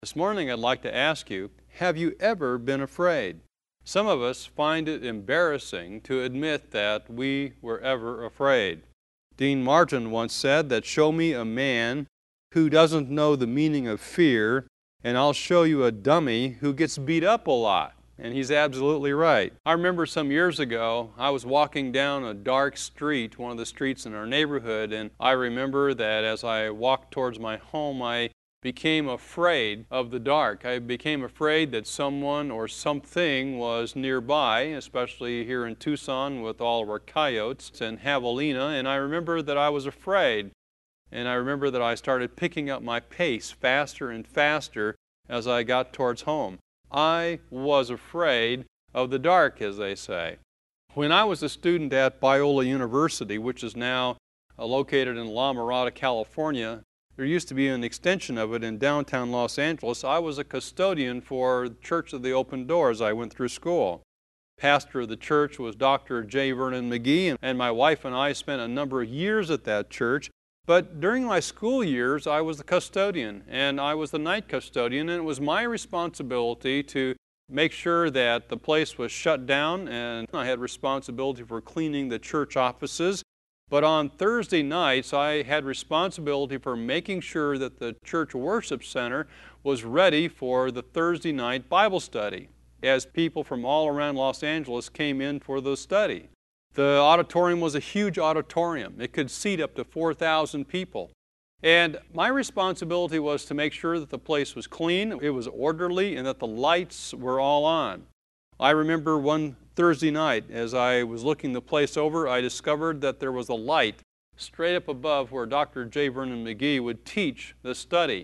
This morning I'd like to ask you, have you ever been afraid? Some of us find it embarrassing to admit that we were ever afraid. Dean Martin once said that show me a man who doesn't know the meaning of fear, and I'll show you a dummy who gets beat up a lot. And he's absolutely right. I remember some years ago, I was walking down a dark street, one of the streets in our neighborhood, and I remember that as I walked towards my home, I became afraid of the dark. I became afraid that someone or something was nearby, especially here in Tucson with all of our coyotes and javelina, and I remember that I was afraid. And I remember that I started picking up my pace faster and faster as I got towards home. I was afraid of the dark, as they say. When I was a student at Biola University, which is now located in La Mirada, California, there used to be an extension of it in downtown Los Angeles. I was a custodian for Church of the Open Door as I went through school. Pastor of the church was Dr. J. Vernon McGee, and my wife and I spent a number of years at that church. But during my school years, I was the custodian, and I was the night custodian, and it was my responsibility to make sure that the place was shut down, and I had responsibility for cleaning the church offices. But on Thursday nights, I had responsibility for making sure that the church worship center was ready for the Thursday night Bible study, as people from all around Los Angeles came in for the study. The auditorium was a huge auditorium. It could seat up to 4,000 people. And my responsibility was to make sure that the place was clean, it was orderly, and that the lights were all on. I remember one Thursday night, as I was looking the place over, I discovered that there was a light straight up above where Dr. J. Vernon McGee would teach the study.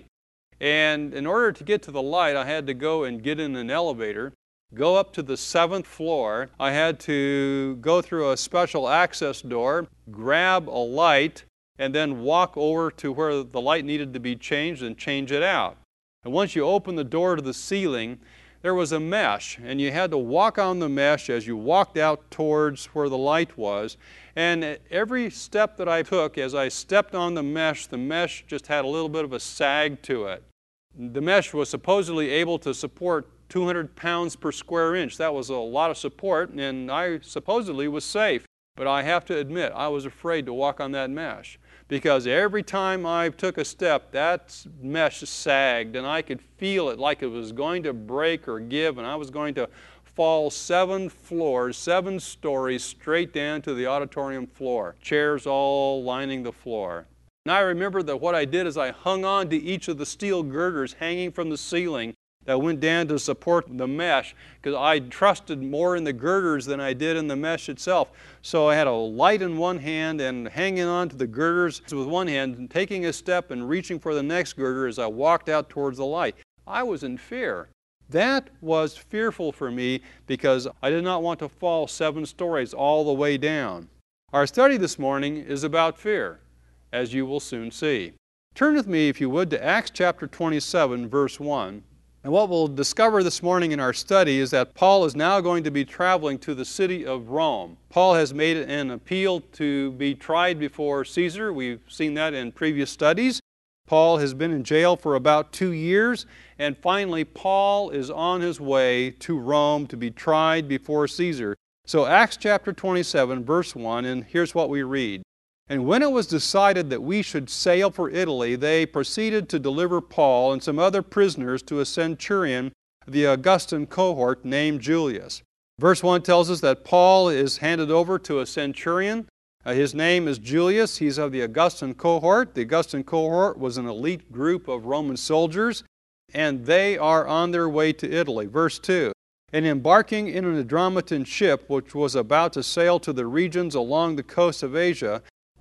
And in order to get to the light, I had to go and get in an elevator, go up to the 7th floor. I had to go through a special access door, grab a light, and then walk over to where the light needed to be changed and change it out. And once you open the door to the ceiling, there was a mesh, and you had to walk on the mesh as you walked out towards where the light was. And every step that I took, as I stepped on the mesh just had a little bit of a sag to it. The mesh was supposedly able to support 200 pounds per square inch. That was a lot of support, and I supposedly was safe. But I have to admit, I was afraid to walk on that mesh, because every time I took a step, that mesh sagged, and I could feel it like it was going to break or give, and I was going to fall 7 floors, 7 stories, straight down to the auditorium floor, chairs all lining the floor. And I remember that what I did is I hung on to each of the steel girders hanging from the ceiling that went down to support the mesh, because I trusted more in the girders than I did in the mesh itself. So I had a light in one hand and hanging on to the girders with one hand, and taking a step and reaching for the next girder as I walked out towards the light. I was in fear. That was fearful for me because I did not want to fall 7 stories all the way down. Our study this morning is about fear, as you will soon see. Turn with me, if you would, to Acts chapter 27, verse 1. And what we'll discover this morning in our study is that Paul is now going to be traveling to the city of Rome. Paul has made an appeal to be tried before Caesar. We've seen that in previous studies. Paul has been in jail for about 2 years, and finally Paul is on his way to Rome to be tried before Caesar. So Acts chapter 27, verse 1, and here's what we read. And when it was decided that we should sail for Italy, they proceeded to deliver Paul and some other prisoners to a centurion of the Augustan cohort named Julius. Verse 1 tells us that Paul is handed over to a centurion. His name is Julius. He's of the Augustan cohort. The Augustan cohort was an elite group of Roman soldiers, and they are on their way to Italy. Verse 2. And embarking in an Adramyttian ship, which was about to sail to the regions along the coast of Asia,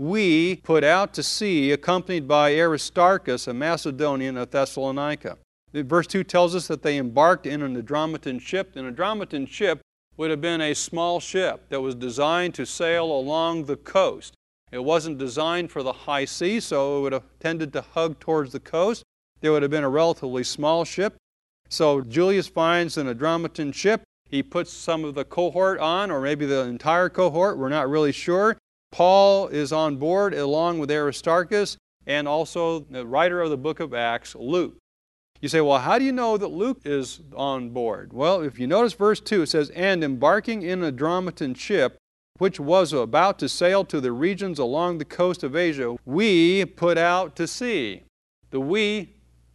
we put out to sea, accompanied by Aristarchus, a Macedonian of Thessalonica. Verse 2 tells us that they embarked in an Adramyttian ship. An Adramyttian ship would have been a small ship that was designed to sail along the coast. It wasn't designed for the high sea, so it would have tended to hug towards the coast. There would have been a relatively small ship. So Julius finds an Adramyttian ship. He puts some of the cohort on, or maybe the entire cohort, we're not really sure. Paul is on board along with Aristarchus and also the writer of the book of Acts, Luke. You say, well, how do you know that Luke is on board? Well, if you notice verse 2, it says, "And embarking in a Adramyttian ship, which was about to sail to the regions along the coast of Asia, we put out to sea." The "we"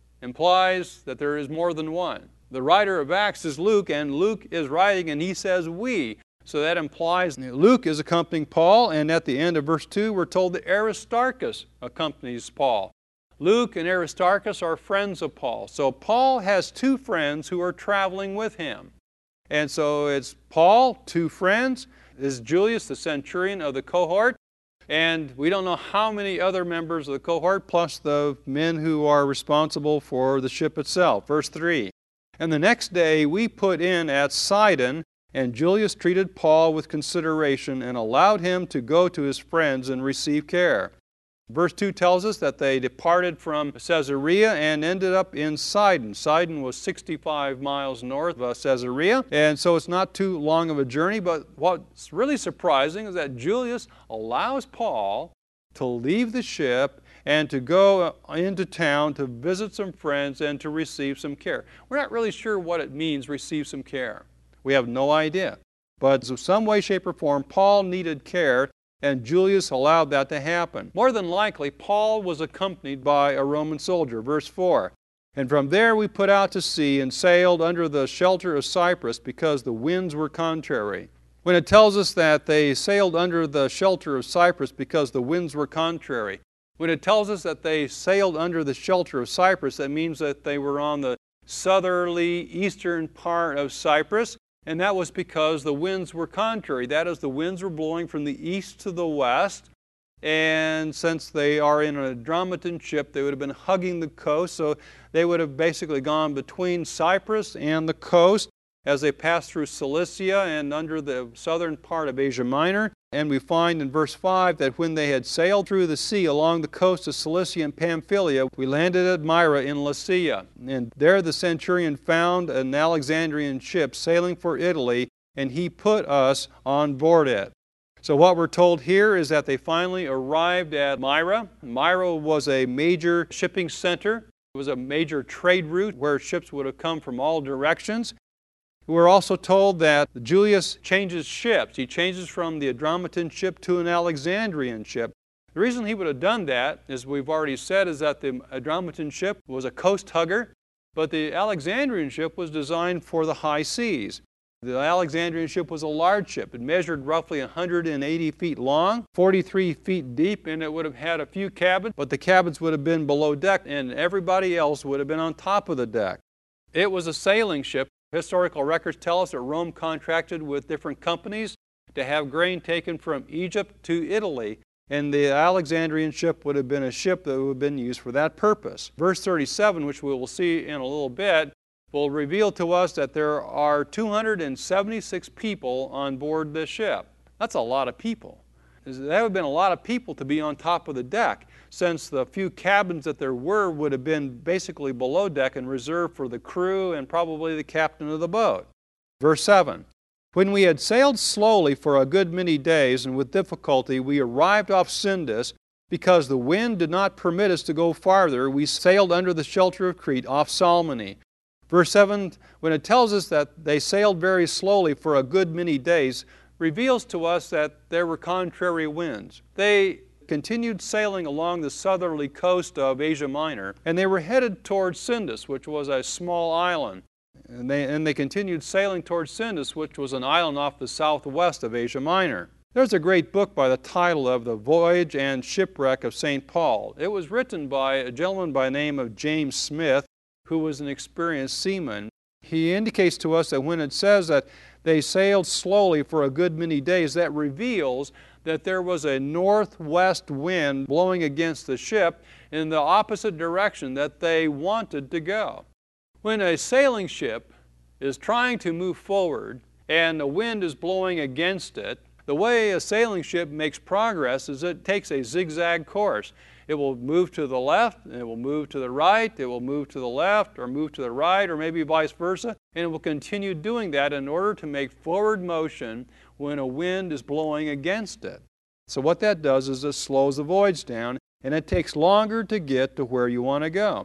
implies that there is more than one. The writer of Acts is Luke, and Luke is writing, and he says "we." So that implies that Luke is accompanying Paul, and at the end of verse 2, we're told that Aristarchus accompanies Paul. Luke and Aristarchus are friends of Paul. So Paul has two friends who are traveling with him. And so it's Paul, two friends. This is Julius, the centurion of the cohort. And we don't know how many other members of the cohort, plus the men who are responsible for the ship itself. Verse 3, "And the next day we put in at Sidon, and Julius treated Paul with consideration and allowed him to go to his friends and receive care." Verse 2 tells us that they departed from Caesarea and ended up in Sidon. Sidon was 65 miles north of Caesarea, and so it's not too long of a journey. But what's really surprising is that Julius allows Paul to leave the ship and to go into town to visit some friends and to receive some care. We're not really sure what it means, receive some care. We have no idea. But in some way, shape, or form, Paul needed care, and Julius allowed that to happen. More than likely, Paul was accompanied by a Roman soldier. Verse 4, "And from there we put out to sea and sailed under the shelter of Cyprus because the winds were contrary." When it tells us that they sailed under the shelter of Cyprus because the winds were contrary, when it tells us that they sailed under the shelter of Cyprus, that means that they were on the southerly eastern part of Cyprus. And that was because the winds were contrary. That is, the winds were blowing from the east to the west. And since they are in an Adramyttian ship, they would have been hugging the coast. So they would have basically gone between Cyprus and the coast as they passed through Cilicia and under the southern part of Asia Minor. And we find in verse 5 that when they had sailed through the sea along the coast of Cilicia and Pamphylia, we landed at Myra in Lycia. And there the centurion found an Alexandrian ship sailing for Italy, and he put us on board it. So what we're told here is that they finally arrived at Myra. Myra was a major shipping center. It was a major trade route where ships would have come from all directions. We're also told that Julius changes ships. He changes from the Adramyttian ship to an Alexandrian ship. The reason he would have done that, as we've already said, is that the Adramyttian ship was a coast hugger, but the Alexandrian ship was designed for the high seas. The Alexandrian ship was a large ship. It measured roughly 180 feet long, 43 feet deep, and it would have had a few cabins, but the cabins would have been below deck, and everybody else would have been on top of the deck. It was a sailing ship. Historical records tell us that Rome contracted with different companies to have grain taken from Egypt to Italy, and the Alexandrian ship would have been a ship that would have been used for that purpose. Verse 37, which we will see in a little bit, will reveal to us that there are 276 people on board this ship. That's a lot of people. That would have been a lot of people to be on top of the deck, since the few cabins that there were would have been basically below deck and reserved for the crew and probably the captain of the boat. Verse 7, "When we had sailed slowly for a good many days, and with difficulty we arrived off Sindus, because the wind did not permit us to go farther, we sailed under the shelter of Crete off Salmone." Verse 7, when it tells us that they sailed very slowly for a good many days, reveals to us that there were contrary winds. They continued sailing along the southerly coast of Asia Minor, and they were headed towards Sindus, which was a small island. And they continued sailing towards Sindus, which was an island off the southwest of Asia Minor. There's a great book by the title of The Voyage and Shipwreck of St. Paul. It was written by a gentleman by the name of James Smith, who was an experienced seaman. He indicates to us that when it says that they sailed slowly for a good many days, that reveals that there was a northwest wind blowing against the ship in the opposite direction that they wanted to go. When a sailing ship is trying to move forward and the wind is blowing against it, the way a sailing ship makes progress is it takes a zigzag course. It will move to the left, and it will move to the right, it will move to the left, or move to the right, or maybe vice versa, and it will continue doing that in order to make forward motion when a wind is blowing against it. So what that does is it slows the voyage down, and it takes longer to get to where you want to go.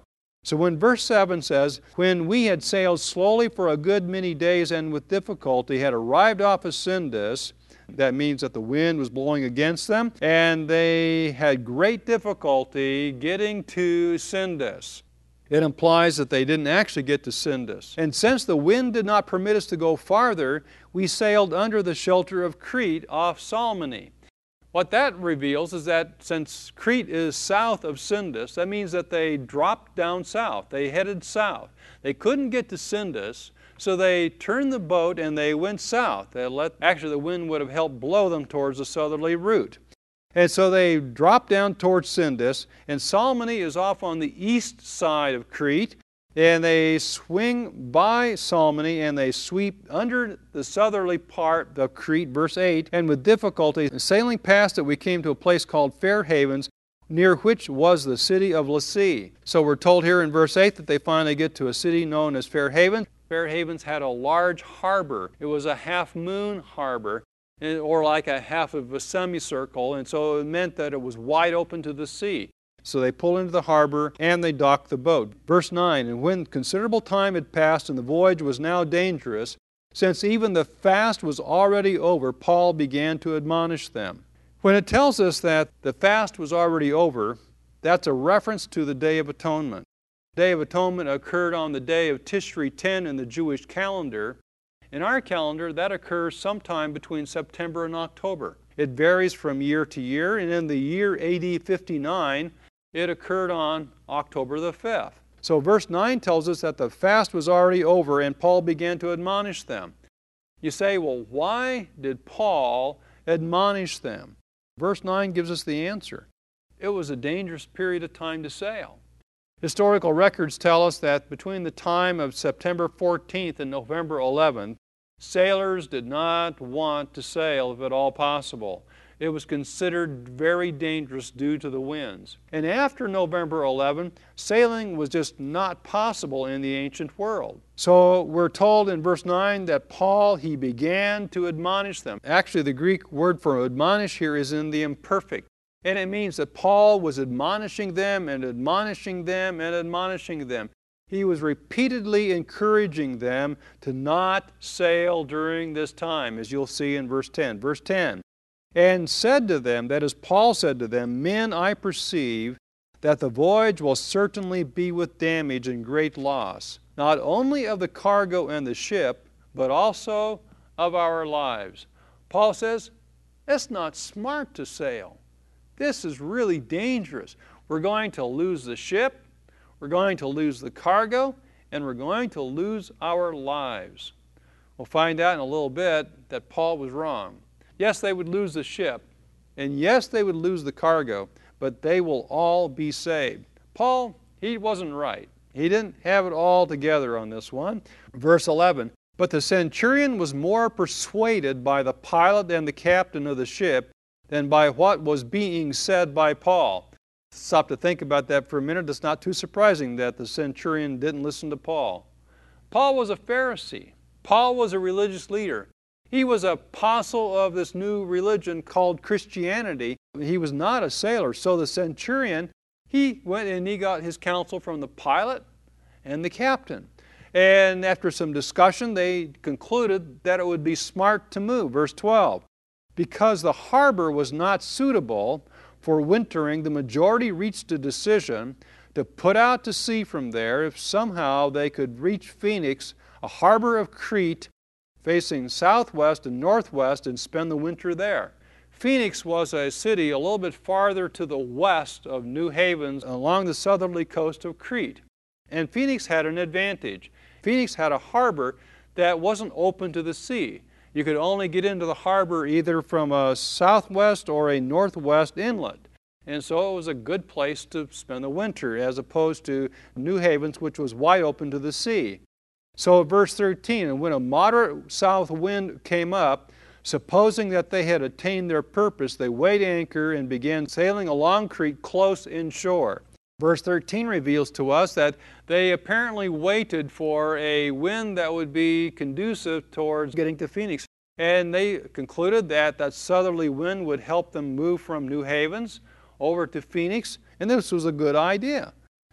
So when verse 7 says, when we had sailed slowly for a good many days and with difficulty had arrived off of Sindus, that means that the wind was blowing against them, and they had great difficulty getting to Sindus. It implies that they didn't actually get to Sindus. And since the wind did not permit us to go farther, we sailed under the shelter of Crete off Salmone. What that reveals is that since Crete is south of Sindus, that means that they dropped down south. They headed south. They couldn't get to Sindus, so they turned the boat and they went south. Actually, the wind would have helped blow them towards the southerly route. And so they dropped down towards Sindus, and Salmone is off on the east side of Crete, and they swing by Salmone and they sweep under the southerly part of Crete, verse 8, and with difficulty, sailing past it, we came to a place called Fair Havens, near which was the city of Lasea. So we're told here in verse 8 that they finally get to a city known as Fair Havens. Fair Havens had a large harbor. It was a half-moon harbor, or like a half of a semicircle, and so it meant that it was wide open to the sea. So they pull into the harbor and they dock the boat. Verse 9, and when considerable time had passed and the voyage was now dangerous, since even the fast was already over, Paul began to admonish them. When it tells us that the fast was already over, that's a reference to the Day of Atonement. The Day of Atonement occurred on the day of Tishri 10 in the Jewish calendar. In our calendar, that occurs sometime between September and October. It varies from year to year, and in the year AD 59, it occurred on October the 5th. So verse 9 tells us that the fast was already over and Paul began to admonish them. You say, well, why did Paul admonish them? Verse 9 gives us the answer. It was a dangerous period of time to sail. Historical records tell us that between the time of September 14th and November 11th, sailors did not want to sail if at all possible. It was considered very dangerous due to the winds. And after November 11, sailing was just not possible in the ancient world. So we're told in verse 9 that Paul, he began to admonish them. Actually, the Greek word for admonish here is in the imperfect. And it means that Paul was admonishing them and admonishing them and admonishing them. He was repeatedly encouraging them to not sail during this time, as you'll see in verse 10. Verse 10, and said to them, that is, Paul said to them, men, I perceive that the voyage will certainly be with damage and great loss, not only of the cargo and the ship, but also of our lives. Paul says, it's not smart to sail. This is really dangerous. We're going to lose the ship, we're going to lose the cargo, and we're going to lose our lives. We'll find out in a little bit that Paul was wrong. Yes, they would lose the ship, and yes, they would lose the cargo, but they will all be saved. Paul, he wasn't right. He didn't have it all together on this one. Verse 11, but the centurion was more persuaded by the pilot and the captain of the ship than by what was being said by Paul. Stop to think about that for a minute. It's not too surprising that the centurion didn't listen to Paul. Paul was a Pharisee. Paul was a religious leader. He was an apostle of this new religion called Christianity. He was not a sailor. So the centurion, he went and he got his counsel from the pilot and the captain. And after some discussion, they concluded that it would be smart to move. Verse 12, because the harbor was not suitable for wintering, the majority reached a decision to put out to sea from there if somehow they could reach Phoenix, a harbor of Crete, facing southwest and northwest, and spend the winter there. Phoenix was a city a little bit farther to the west of New Havens along the southerly coast of Crete. And Phoenix had an advantage. Phoenix had a harbor that wasn't open to the sea. You could only get into the harbor either from a southwest or a northwest inlet. And so it was a good place to spend the winter as opposed to New Havens, which was wide open to the sea. So verse 13, and when a moderate south wind came up, supposing that they had attained their purpose, they weighed anchor and began sailing along Crete close inshore. Verse 13 reveals to us that they apparently waited for a wind that would be conducive towards getting to Phoenix. And they concluded that that southerly wind would help them move from New Havens over to Phoenix, and this was a good idea.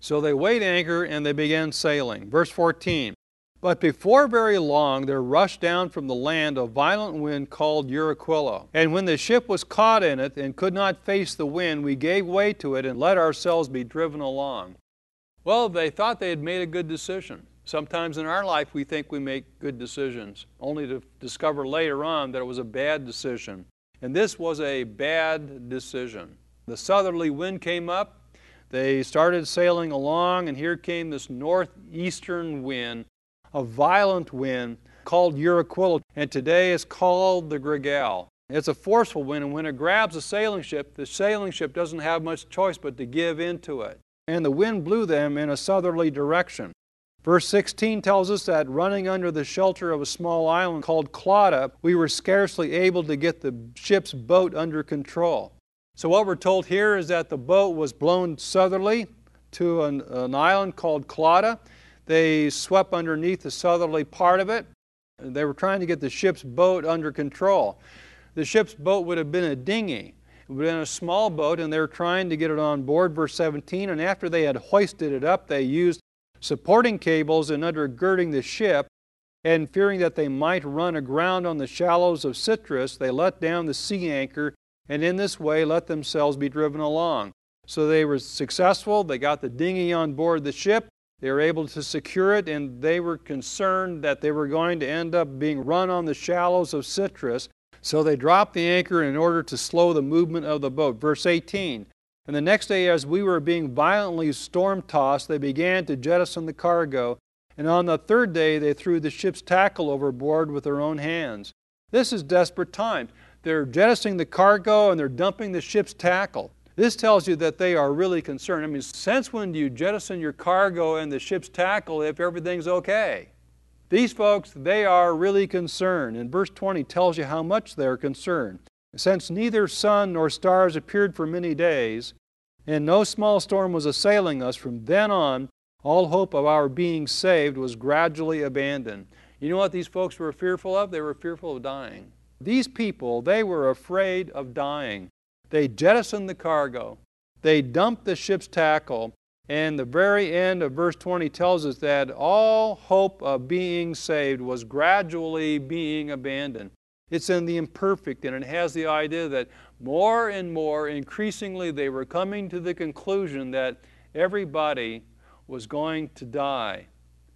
So they weighed anchor and they began sailing. Verse 14. But before very long there rushed down from the land a violent wind called Euraquilo. And when the ship was caught in it and could not face the wind, we gave way to it and let ourselves be driven along. Well, they thought they had made a good decision. Sometimes in our life we think we make good decisions, only to discover later on that it was a bad decision. And this was a bad decision. The southerly wind came up, they started sailing along, and here came this northeastern wind, a violent wind called Euraquilo, and today it's called the Gregal. It's a forceful wind, and when it grabs the sailing ship doesn't have much choice but to give into it. And the wind blew them in a southerly direction. Verse 16 tells us that running under the shelter of a small island called Clauda, we were scarcely able to get the ship's boat under control. So what we're told here is that the boat was blown southerly to an island called Clauda. They swept underneath the southerly part of it. They were trying to get the ship's boat under control. The ship's boat would have been a dinghy. It would have been a small boat, and they were trying to get it on board, verse 17. And after they had hoisted it up, they used supporting cables and undergirding the ship, and fearing that they might run aground on the shallows of Citrus, they let down the sea anchor, and in this way let themselves be driven along. So they were successful. They got the dinghy on board the ship. They were able to secure it, and they were concerned that they were going to end up being run on the shallows of Citrus. So they dropped the anchor in order to slow the movement of the boat. Verse 18. And the next day, as we were being violently storm-tossed, they began to jettison the cargo. And on the third day, they threw the ship's tackle overboard with their own hands. This is desperate times. They're jettisoning the cargo and they're dumping the ship's tackle. This tells you that they are really concerned. I mean, since when do you jettison your cargo and the ship's tackle if everything's okay? These folks, they are really concerned. And verse 20 tells you how much they're concerned. Since neither sun nor stars appeared for many days, and no small storm was assailing us, from then on, all hope of our being saved was gradually abandoned. You know what these folks were fearful of? They were fearful of dying. These people, they were afraid of dying. They jettisoned the cargo. They dumped the ship's tackle. And the very end of verse 20 tells us that all hope of being saved was gradually being abandoned. It's in the imperfect, and it has the idea that more and more, increasingly, they were coming to the conclusion that everybody was going to die.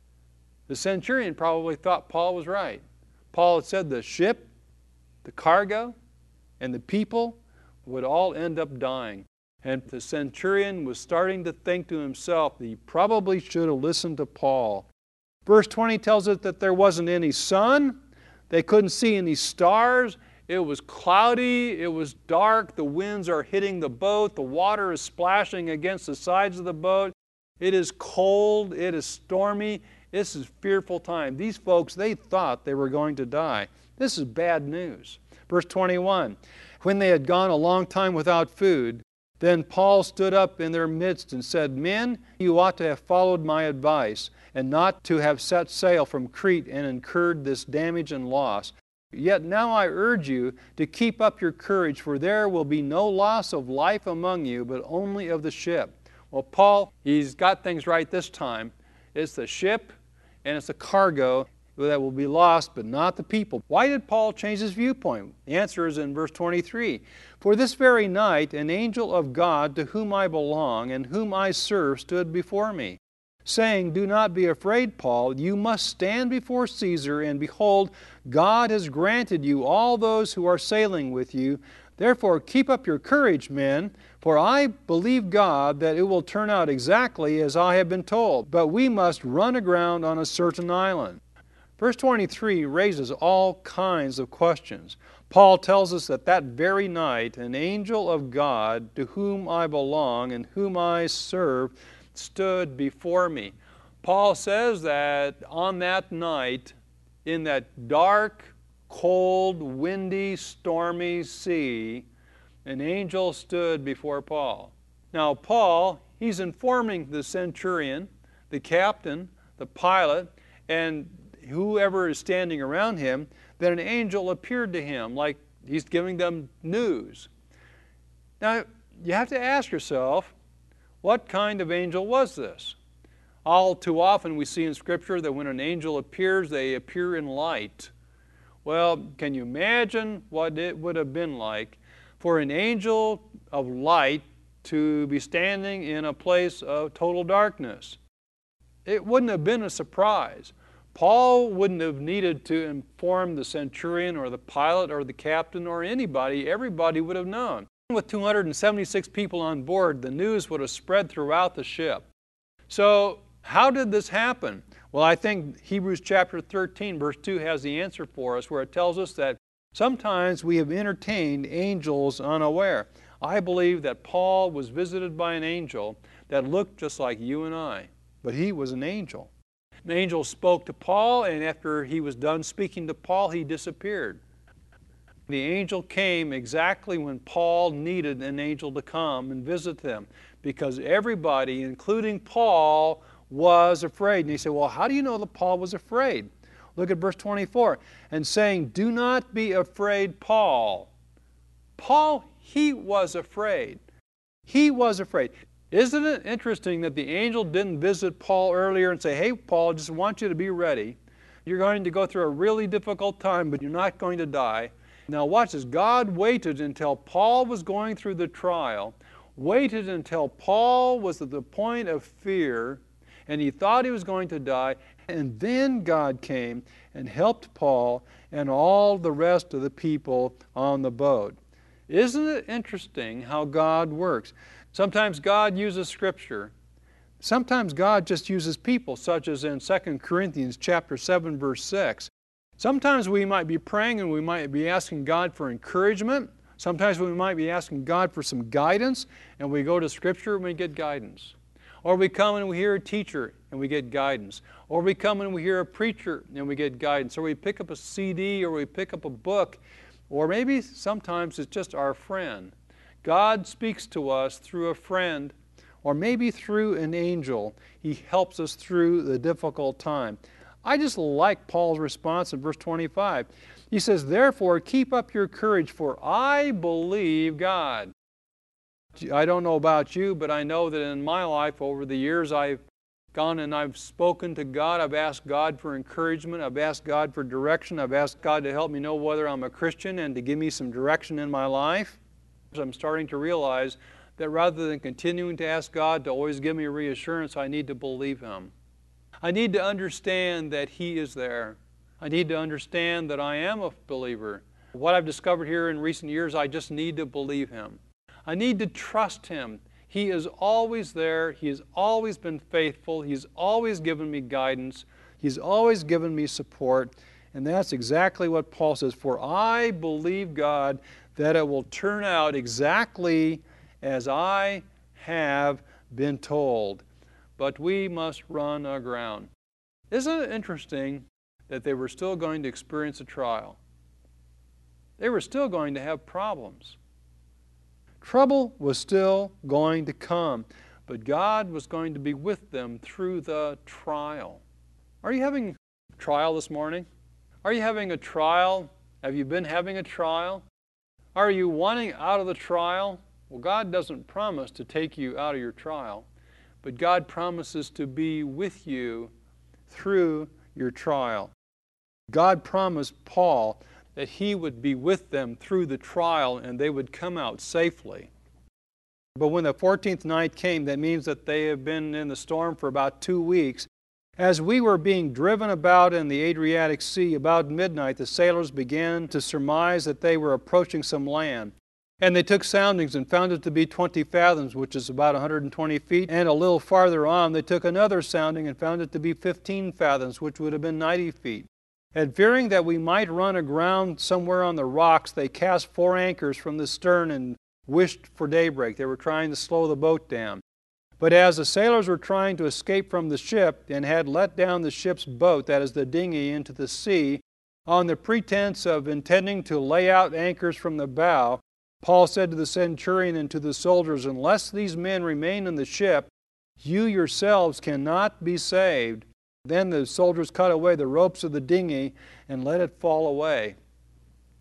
The centurion probably thought Paul was right. Paul had said the ship, the cargo, and the people would all end up dying. And the centurion was starting to think to himself that he probably should have listened to Paul. Verse 20 tells us that there wasn't any sun. They couldn't see any stars. It was cloudy. It was dark. The winds are hitting the boat. The water is splashing against the sides of the boat. It is cold. It is stormy. This is a fearful time. These folks, they thought they were going to die. This is bad news. Verse 21, when they had gone a long time without food, then Paul stood up in their midst and said, Men, you ought to have followed my advice, and not to have set sail from Crete and incurred this damage and loss. Yet now I urge you to keep up your courage, for there will be no loss of life among you, but only of the ship. Well, Paul, he's got things right this time. It's the ship and it's the cargo that will be lost, but not the people. Why did Paul change his viewpoint? The answer is in verse 23. For this very night an angel of God, to whom I belong and whom I serve, stood before me, saying, Do not be afraid, Paul. You must stand before Caesar, and behold, God has granted you all those who are sailing with you. Therefore keep up your courage, men, for I believe God that it will turn out exactly as I have been told. But we must run aground on a certain island. Verse 23 raises all kinds of questions. Paul tells us that that very night an angel of God, to whom I belong and whom I serve, stood before me. Paul says that on that night, in that dark, cold, windy, stormy sea, an angel stood before Paul. Now Paul, he's informing the centurion, the captain, the pilot, and whoever is standing around him, that an angel appeared to him, like he's giving them news. Now, you have to ask yourself, What kind of angel was this? All too often we see in Scripture that when an angel appears, they appear in light. Well, can you imagine what it would have been like for an angel of light to be standing in a place of total darkness? It wouldn't have been a surprise. Paul wouldn't have needed to inform the centurion or the pilot or the captain or anybody. Everybody would have known. With 276 people on board, the news would have spread throughout the ship. So how did this happen? Well, I think Hebrews chapter 13, verse 2 has the answer for us, where it tells us that sometimes we have entertained angels unaware. I believe that Paul was visited by an angel that looked just like you and I, but he was an angel. An angel spoke to Paul, and after he was done speaking to Paul, he disappeared. The angel came exactly when Paul needed an angel to come and visit them, because everybody, including Paul, was afraid. And he said, well, how do you know that Paul was afraid? Look at verse 24. And saying, do not be afraid, Paul. Paul, he was afraid. He was afraid. Isn't it interesting that the angel didn't visit Paul earlier and say, hey, Paul, just want you to be ready. You're going to go through a really difficult time, but you're not going to die. Now watch this. God waited until Paul was going through the trial, waited until Paul was at the point of fear, and he thought he was going to die, and then God came and helped Paul and all the rest of the people on the boat. Isn't it interesting how God works? Sometimes God uses Scripture. Sometimes God just uses people, such as in 2 Corinthians chapter 7, verse 6. Sometimes we might be praying and we might be asking God for encouragement. Sometimes we might be asking God for some guidance, and we go to Scripture and we get guidance. Or we come and we hear a teacher and we get guidance. Or we come and we hear a preacher and we get guidance. Or we pick up a CD or we pick up a book. Or maybe sometimes it's just our friend. God speaks to us through a friend, or maybe through an angel. He helps us through the difficult time. I just like Paul's response in verse 25. He says, therefore, keep up your courage, for I believe God. I don't know about you, but I know that in my life over the years I've gone and I've spoken to God. I've asked God for encouragement. I've asked God for direction. I've asked God to help me know whether I'm a Christian and to give me some direction in my life. I'm starting to realize that rather than continuing to ask God to always give me reassurance, I need to believe Him. I need to understand that He is there. I need to understand that I am a believer. What I've discovered here in recent years, I just need to believe Him. I need to trust Him. He is always there. He has always been faithful. He's always given me guidance. He's always given me support. And that's exactly what Paul says. For I believe God that it will turn out exactly as I have been told. But we must run aground. Isn't it interesting that they were still going to experience a trial? They were still going to have problems. Trouble was still going to come, but God was going to be with them through the trial. Are you having a trial this morning? Are you having a trial? Have you been having a trial? Are you wanting out of the trial? Well, God doesn't promise to take you out of your trial, but God promises to be with you through your trial. God promised Paul that he would be with them through the trial and they would come out safely. But when the 14th night came, that means that they have been in the storm for about 2 weeks. As we were being driven about in the Adriatic Sea, about midnight, the sailors began to surmise that they were approaching some land. And they took soundings and found it to be 20 fathoms, which is about 120 feet. And a little farther on, they took another sounding and found it to be 15 fathoms, which would have been 90 feet. And fearing that we might run aground somewhere on the rocks, they cast 4 anchors from the stern and wished for daybreak. They were trying to slow the boat down. But as the sailors were trying to escape from the ship and had let down the ship's boat, that is the dinghy, into the sea, on the pretense of intending to lay out anchors from the bow, Paul said to the centurion and to the soldiers, unless these men remain in the ship, you yourselves cannot be saved. Then the soldiers cut away the ropes of the dinghy and let it fall away.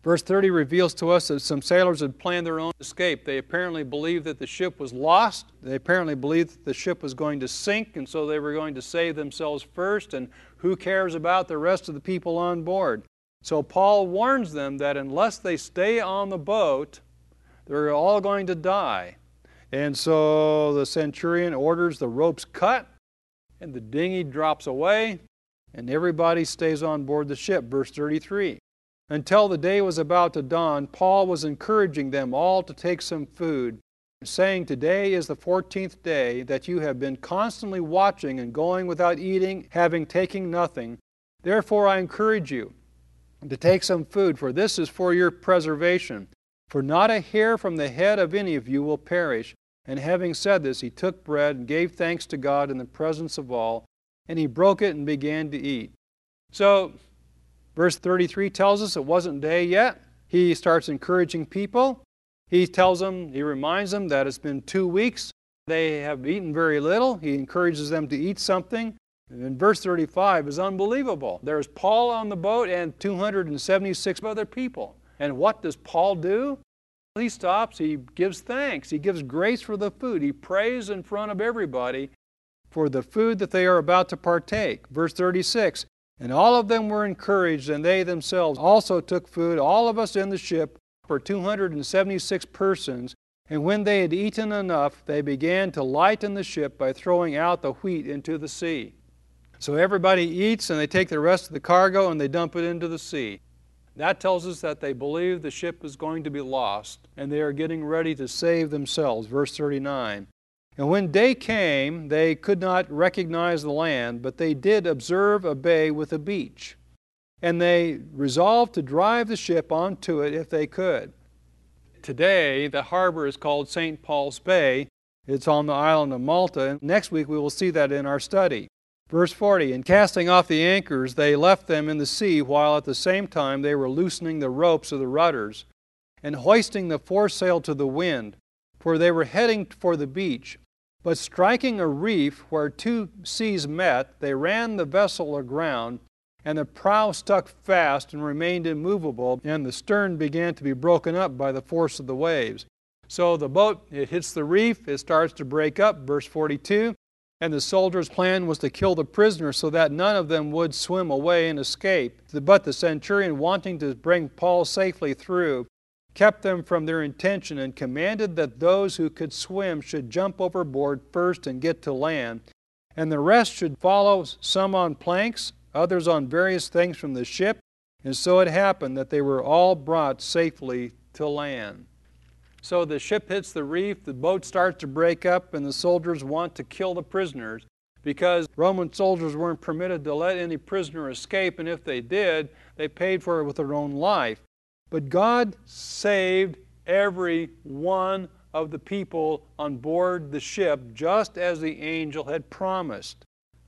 Verse 30 reveals to us that some sailors had planned their own escape. They apparently believed that the ship was lost. They apparently believed that the ship was going to sink, and so they were going to save themselves first, and who cares about the rest of the people on board? So Paul warns them that unless they stay on the boat, they're all going to die. And so the centurion orders the ropes cut, and the dinghy drops away, and everybody stays on board the ship. Verse 33. Until the day was about to dawn, Paul was encouraging them all to take some food, saying, "Today is the 14th day that you have been constantly watching and going without eating, having taken nothing. Therefore I encourage you to take some food, for this is for your preservation. For not a hair from the head of any of you will perish." And having said this, he took bread and gave thanks to God in the presence of all, and he broke it and began to eat. So, verse 33 tells us it wasn't day yet. He starts encouraging people. He reminds them that it's been 2 weeks. They have eaten very little. He encourages them to eat something. And in verse 35 is unbelievable. There's Paul on the boat and 276 other people. And what does Paul do? He stops, he gives thanks, he gives grace for the food. He prays in front of everybody for the food that they are about to partake. Verse 36, and all of them were encouraged, and they themselves also took food, all of us in the ship, for 276 persons. And when they had eaten enough, they began to lighten the ship by throwing out the wheat into the sea. So everybody eats, and they take the rest of the cargo, and they dump it into the sea. That tells us that they believe the ship is going to be lost, and they are getting ready to save themselves. Verse 39. And when day came, they could not recognize the land, but they did observe a bay with a beach. And they resolved to drive the ship onto it if they could. Today, the harbor is called St. Paul's Bay. It's on the island of Malta, and next week we will see that in our study. Verse 40, and casting off the anchors, they left them in the sea, while at the same time they were loosening the ropes of the rudders, and hoisting the foresail to the wind, for they were heading for the beach. But striking a reef where two seas met, they ran the vessel aground, and the prow stuck fast and remained immovable, and the stern began to be broken up by the force of the waves. So the boat, it hits the reef, it starts to break up, verse 42, and the soldiers' plan was to kill the prisoners so that none of them would swim away and escape. But the centurion, wanting to bring Paul safely through, kept them from their intention and commanded that those who could swim should jump overboard first and get to land, and the rest should follow, some on planks, others on various things from the ship. And so it happened that they were all brought safely to land. So the ship hits the reef, the boat starts to break up, and the soldiers want to kill the prisoners because Roman soldiers weren't permitted to let any prisoner escape, and if they did, they paid for it with their own life. But God saved every one of the people on board the ship, just as the angel had promised.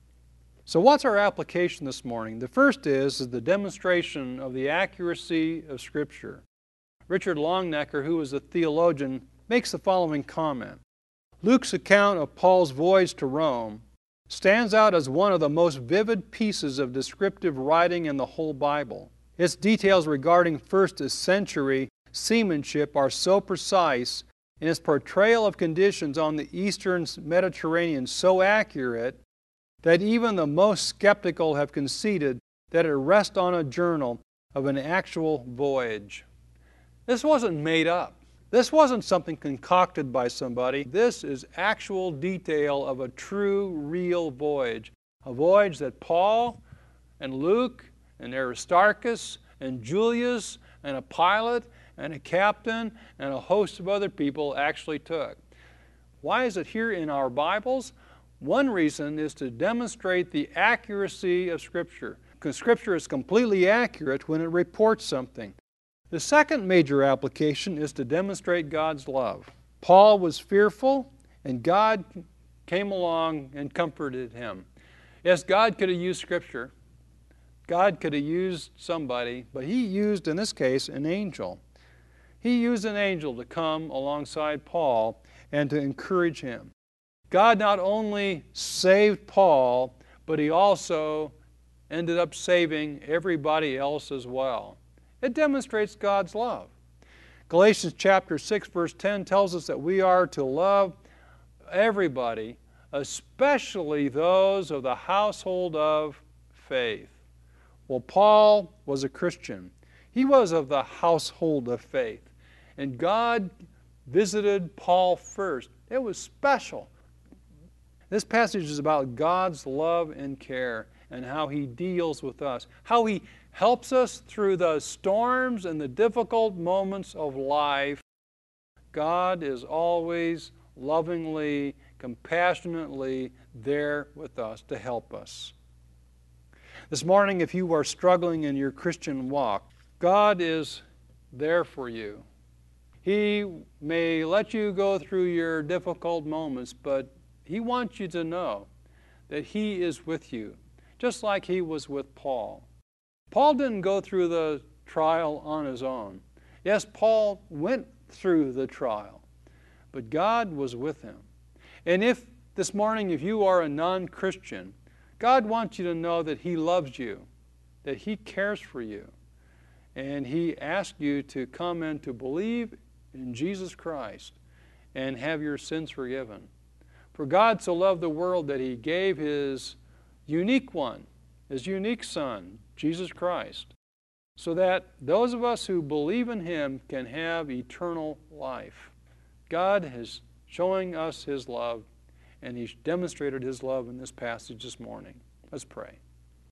So what's our application this morning? The first is the demonstration of the accuracy of Scripture. Richard Longenecker, who was a theologian, makes the following comment. Luke's account of Paul's voyage to Rome stands out as one of the most vivid pieces of descriptive writing in the whole Bible. Its details regarding first-century seamanship are so precise, and its portrayal of conditions on the eastern Mediterranean so accurate, that even the most skeptical have conceded that it rests on a journal of an actual voyage. This wasn't made up. This wasn't something concocted by somebody. This is actual detail of a true, real voyage. A voyage that Paul and Luke and Aristarchus and Julius and a pilot and a captain and a host of other people actually took. Why is it here in our Bibles? One reason is to demonstrate the accuracy of Scripture, because Scripture is completely accurate when it reports something. The second major application is to demonstrate God's love. Paul was fearful, and God came along and comforted him. Yes, God could have used Scripture. God could have used somebody, but He used, in this case, an angel. He used an angel to come alongside Paul and to encourage him. God not only saved Paul, but He also ended up saving everybody else as well. It demonstrates God's love. Galatians chapter 6 verse 10 tells us that we are to love everybody, especially those of the household of faith. Well, Paul was a Christian. He was of the household of faith. And God visited Paul first. It was special. This passage is about God's love and care and how He deals with us, how He helps us through the storms and the difficult moments of life. God is always lovingly, compassionately there with us to help us. This morning, if you are struggling in your Christian walk, God is there for you. He may let you go through your difficult moments, but He wants you to know that He is with you, just like He was with Paul. Paul didn't go through the trial on his own. Yes, Paul went through the trial, but God was with him. And if this morning, if you are a non-Christian, God wants you to know that He loves you, that He cares for you, and He asks you to come and to believe in Jesus Christ and have your sins forgiven. For God so loved the world that He gave His unique one, His unique Son, Jesus Christ, so that those of us who believe in Him can have eternal life. God is showing us His love, and He's demonstrated His love in this passage this morning. Let's pray.